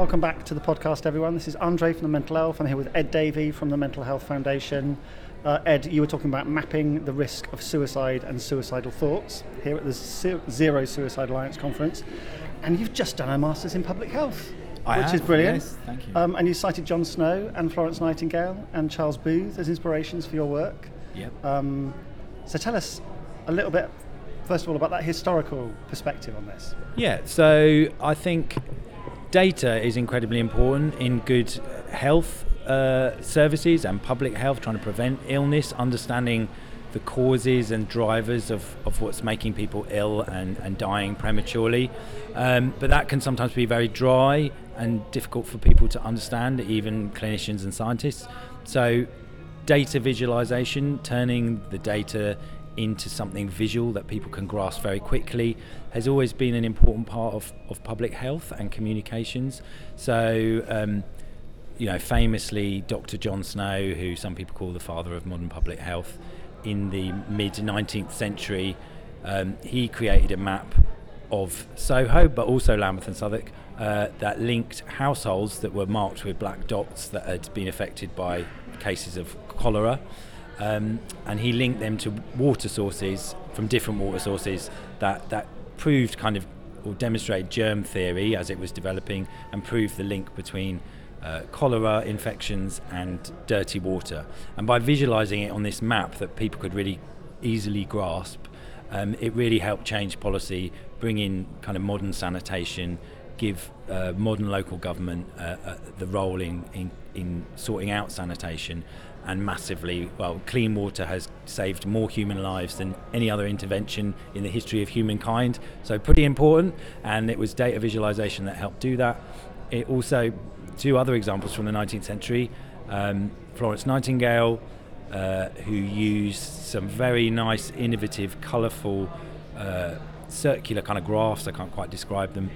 Welcome back to the podcast, everyone. This is Andre from the Mental Health. I'm here with Ed Davey from the Mental Health Foundation. Ed, you were talking about mapping the risk of suicide and suicidal thoughts here at the Zero Suicide Alliance conference. And you've just done a Masters in Public Health, which is brilliant. Yes, thank you. And you cited John Snow and Florence Nightingale and Charles Booth as inspirations for your work. Yep. So tell us a little bit, first of all, about that historical perspective on this. Yeah, so I think data is incredibly important in good health services and public health, trying to prevent illness, understanding the causes and drivers of what's making people ill and dying prematurely. But that can sometimes be very dry and difficult for people to understand, even clinicians and scientists. So data visualization, turning the data into something visual that people can grasp very quickly, has always been an important part of public health and communications. So, famously, Dr. John Snow, who some people call the father of modern public health, in the mid-19th century, he created a map of Soho, but also Lambeth and Southwark, that linked households that were marked with black dots that had been affected by cases of cholera. And he linked them to water sources from different water sources that proved or demonstrated germ theory as it was developing, and proved the link between cholera infections and dirty water. And by visualizing it on this map that people could really easily grasp, it really helped change policy, bring in kind of modern sanitation, give modern local government the role in sorting out sanitation. And massively, clean water has saved more human lives than any other intervention in the history of humankind. So pretty important, and it was data visualization that helped do that. It also, two other examples from the 19th century, Florence Nightingale, who used some very nice, innovative, colourful, circular kind of graphs, I can't quite describe them,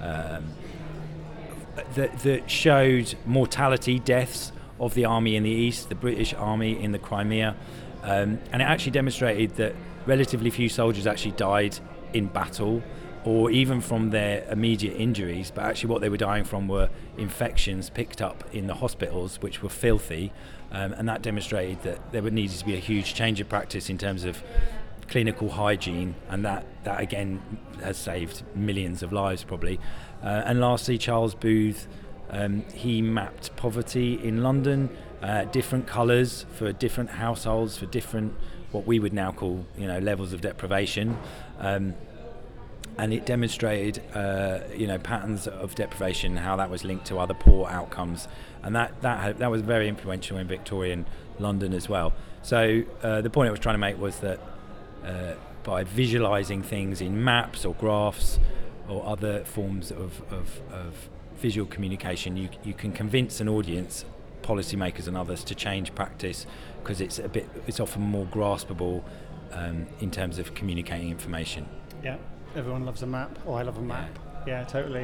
that showed mortality, deaths, of the army in the east, the British army in the Crimea, and it actually demonstrated that relatively few soldiers actually died in battle or even from their immediate injuries, but actually what they were dying from were infections picked up in the hospitals, which were filthy, and that demonstrated that there would need to be a huge change of practice in terms of clinical hygiene, and that again has saved millions of lives probably. And lastly, Charles Booth, he mapped poverty in London, different colours for different households, for different, what we would now call, levels of deprivation, and it demonstrated, patterns of deprivation, how that was linked to other poor outcomes, and that was very influential in Victorian London as well. So the point I was trying to make was that by visualising things in maps or graphs or other forms of visual communication, you can convince an audience, policymakers and others, to change practice, because it's often more graspable in terms of communicating information. Yeah, everyone loves a map, or I love a map. Yeah, totally.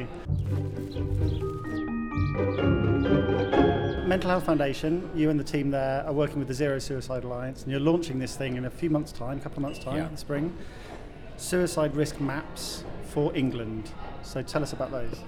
Mental Health Foundation, you and the team there are working with the Zero Suicide Alliance, and you're launching this thing in a couple of months' time, in the spring. Suicide risk maps for England. So tell us about those.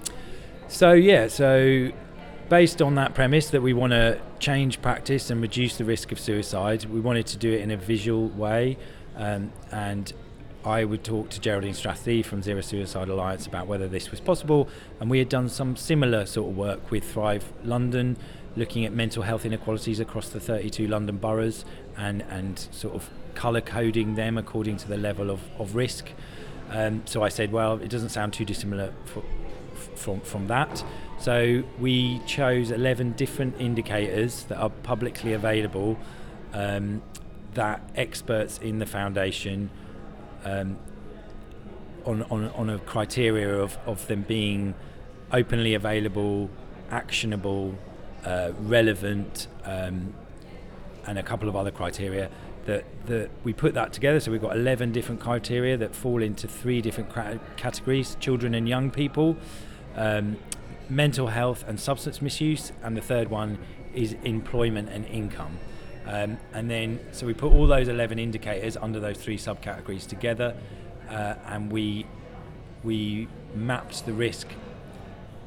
So based on that premise that we want to change practice and reduce the risk of suicide, we wanted to do it in a visual way, and I would talk to Geraldine Strathy from Zero Suicide Alliance about whether this was possible, and we had done some similar sort of work with Thrive London, looking at mental health inequalities across the 32 London boroughs and sort of colour coding them according to the level of risk. So I said, well, it doesn't sound too dissimilar from that. So we chose 11 different indicators that are publicly available, that experts in the foundation, on a criteria of them being openly available, actionable, relevant, and a couple of other criteria, that we put that together. So we've got 11 different criteria that fall into 3 different categories: children and young people, mental health and substance misuse, and the third one is employment and income. And then, so we put all those 11 indicators under those 3 subcategories together, and we mapped the risk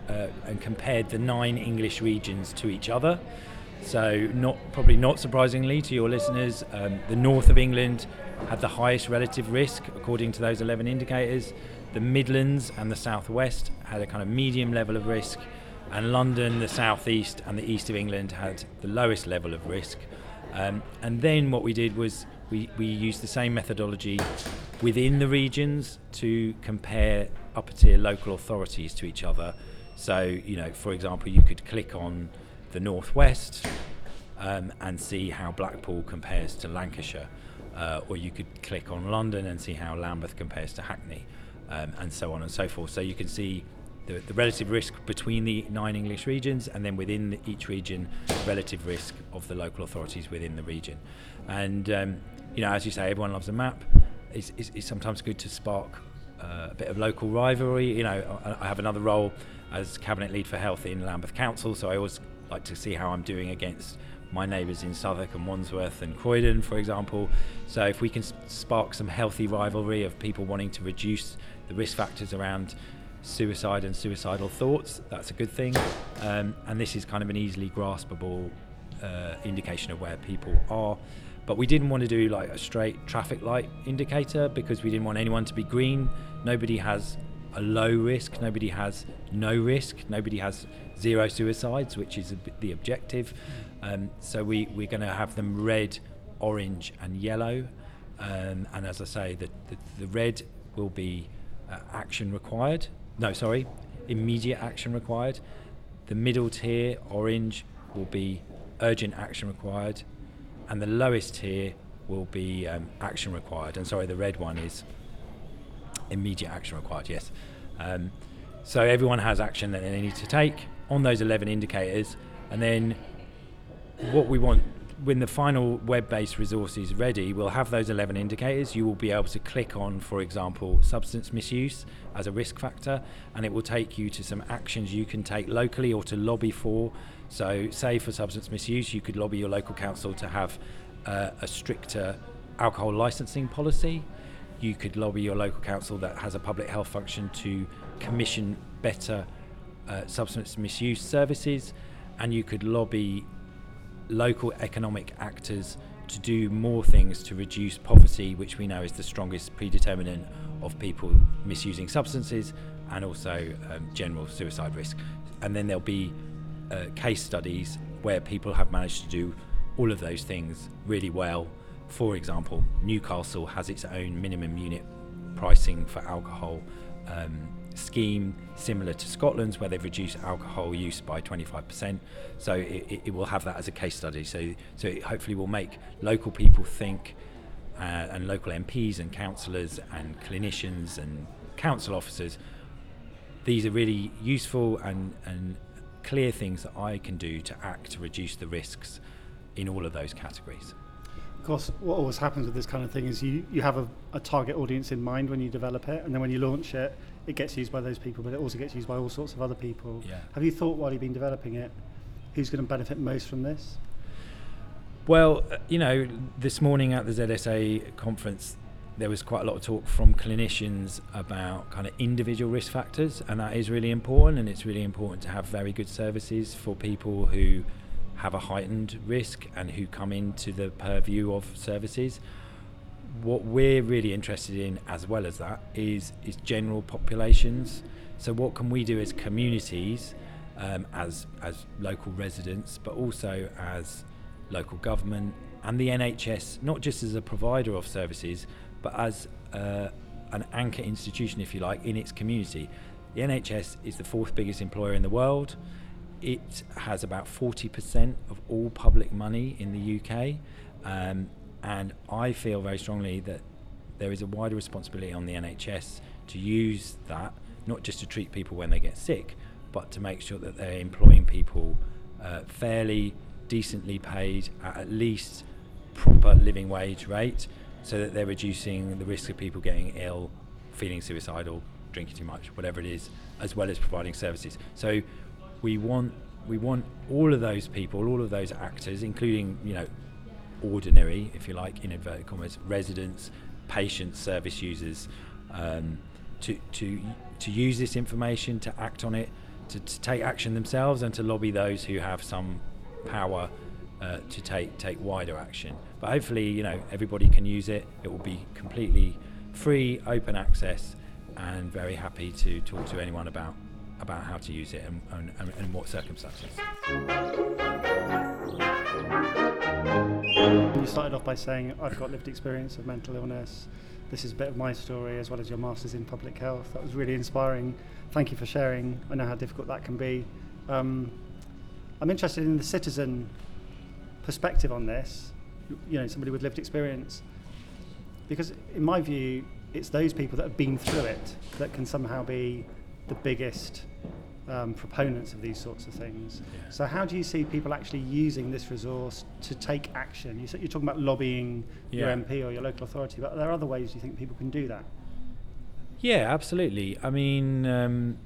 and compared the 9 English regions to each other. So probably not surprisingly to your listeners, the north of England had the highest relative risk according to those 11 indicators. The Midlands and the southwest had a kind of medium level of risk, and London, the southeast and the east of England had the lowest level of risk. And then what we did was we used the same methodology within the regions to compare upper tier local authorities to each other. So, for example, you could click on the northwest and see how Blackpool compares to Lancashire, or you could click on London and see how Lambeth compares to Hackney, and so on and so forth. So you can see the relative risk between the 9 English regions, and then within each region, relative risk of the local authorities within the region. And as you say, everyone loves a map. It's sometimes good to spark a bit of local rivalry. I have another role as Cabinet Lead for Health in Lambeth Council, so I always like to see how I'm doing against my neighbours in Southwark and Wandsworth and Croydon, for example. So if we can spark some healthy rivalry of people wanting to reduce the risk factors around suicide and suicidal thoughts, that's a good thing. And this is kind of an easily graspable indication of where people are. But we didn't want to do like a straight traffic light indicator, because we didn't want anyone to be green. Nobody has a low risk, nobody has no risk, nobody has 0 suicides, which is the objective. So we're going to have them red, orange and yellow. And as I say, the red will be immediate action required. The middle tier, orange, will be urgent action required. And the lowest tier will be action required. And sorry, the red one is immediate action required, yes. So everyone has action that they need to take on those 11 indicators. And then what we want, when the final web-based resource is ready, we'll have those 11 indicators. You will be able to click on, for example, substance misuse as a risk factor, and it will take you to some actions you can take locally or to lobby for. So say for substance misuse, you could lobby your local council to have a stricter alcohol licensing policy. You could lobby your local council that has a public health function to commission better substance misuse services, and you could lobby local economic actors to do more things to reduce poverty, which we know is the strongest predeterminant of people misusing substances, and also general suicide risk. And then there'll be case studies where people have managed to do all of those things really well. For example, Newcastle has its own minimum unit pricing for alcohol scheme, similar to Scotland's, where they've reduced alcohol use by 25%. So it will have that as a case study. So it hopefully will make local people think, and local MPs and councillors and clinicians and council officers. These are really useful and clear things that I can do to act to reduce the risks in all of those categories. Of course, what always happens with this kind of thing is you have a target audience in mind when you develop it, and then when you launch it, it gets used by those people, but it also gets used by all sorts of other people. Yeah. Have you thought, while you've been developing it, who's going to benefit most from this? Well, this morning at the ZSA conference, there was quite a lot of talk from clinicians about kind of individual risk factors, and that is really important, and it's really important to have very good services for people who have a heightened risk and who come into the purview of services. What we're really interested in, as well as that, is general populations. So what can we do as communities, as local residents, but also as local government and the NHS, not just as a provider of services, but as an anchor institution, if you like, in its community. The NHS is the 4th biggest employer in the world. It has about 40% of all public money in the UK. And I feel very strongly that there is a wider responsibility on the NHS to use that, not just to treat people when they get sick, but to make sure that they're employing people fairly, decently paid, at least proper living wage rate, so that they're reducing the risk of people getting ill, feeling suicidal, drinking too much, whatever it is, as well as providing services. So we want all of those people, all of those actors, including, ordinary, if you like, in inverted commas, residents, patients, service users, to use this information, to act on it, to take action themselves and to lobby those who have some power to take wider action. But hopefully, everybody can use it. It will be completely free, open access, and very happy to talk to anyone about how to use it and what circumstances. You started off by saying, I've got lived experience of mental illness. This is a bit of my story, as well as your Masters in Public Health. That was really inspiring. Thank you for sharing. I know how difficult that can be. I'm interested in the citizen perspective on this, somebody with lived experience. Because in my view, it's those people that have been through it that can somehow be the biggest proponents of these sorts of things. Yeah. So how do you see people actually using this resource to take action? You're talking about lobbying your MP or your local authority, but are there other ways you think people can do that? Yeah, absolutely. I mean,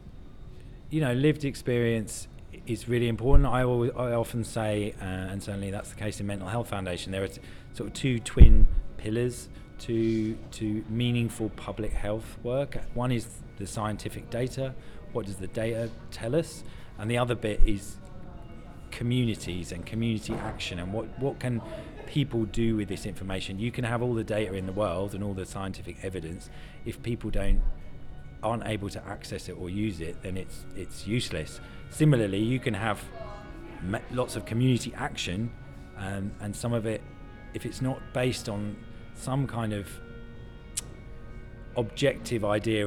lived experience is really important. I often say, and certainly that's the case in Mental Health Foundation, there are sort of two twin pillars to meaningful public health work. One is the scientific data. What does the data tell us? And the other bit is communities and community action, and what can people do with this information. You can have all the data in the world and all the scientific evidence. If people aren't able to access it or use it, then it's useless. Similarly, you can have lots of community action, and some of it, if it's not based on some kind of objective idea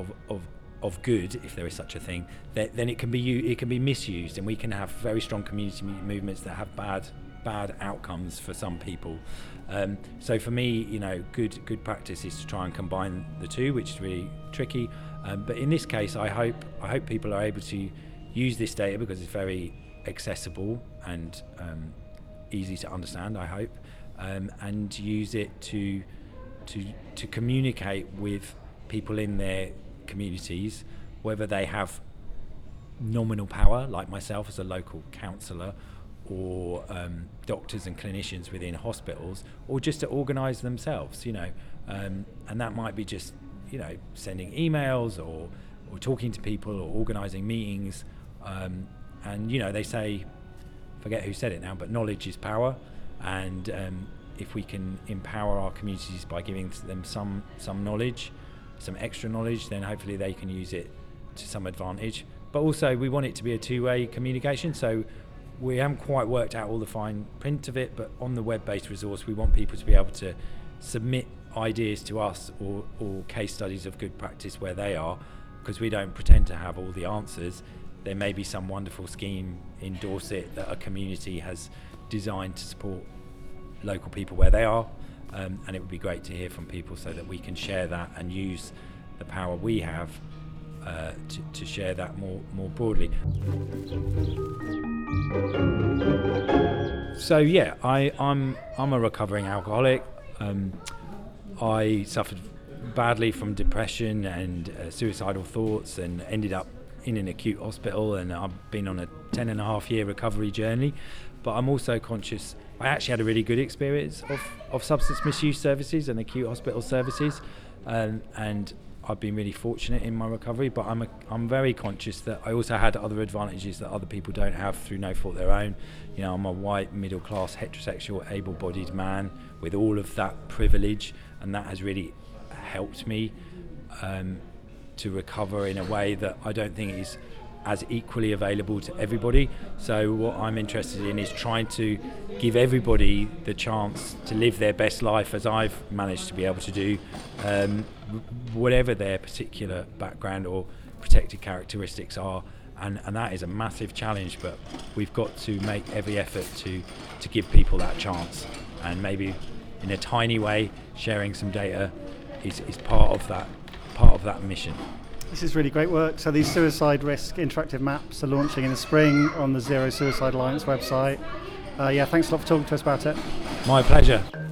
of good, if there is such a thing, then it can be misused, and we can have very strong community movements that have bad outcomes for some people. So for me, good practice is to try and combine the two, which is really tricky. But in this case, I hope people are able to use this data because it's very accessible and easy to understand, I hope, and use it to communicate with people in their communities, whether they have nominal power, like myself as a local councillor, or doctors and clinicians within hospitals, or just to organise themselves, and that might be just sending emails or talking to people or organising meetings, and they say, forget who said it now, but knowledge is power, and if we can empower our communities by giving them some knowledge, some extra knowledge, then hopefully they can use it to some advantage. But also we want it to be a two-way communication, so we haven't quite worked out all the fine print of it, but on the web-based resource we want people to be able to submit ideas to us or case studies of good practice where they are, because we don't pretend to have all the answers. There may be some wonderful scheme in Dorset that a community has designed to support local people where they are, and it would be great to hear from people so that we can share that and use the power we have to share that more broadly. So yeah, I'm a recovering alcoholic. I suffered badly from depression and suicidal thoughts, and ended up in an acute hospital, and I've been on a 10.5-year recovery journey. But I'm also conscious, I actually had a really good experience of substance misuse services and acute hospital services, and I've been really fortunate in my recovery, but I'm very conscious that I also had other advantages that other people don't have through no fault of their own. I'm a white, middle-class, heterosexual, able-bodied man with all of that privilege, and that has really helped me to recover in a way that I don't think is as equally available to everybody. So what I'm interested in is trying to give everybody the chance to live their best life as I've managed to be able to do, whatever their particular background or protected characteristics are, and that is a massive challenge, but we've got to make every effort to give people that chance, and maybe in a tiny way sharing some data is part of that mission. This is really great work. So these suicide risk interactive maps are launching in the spring on the Zero Suicide Alliance website. Thanks a lot for talking to us about it. My pleasure.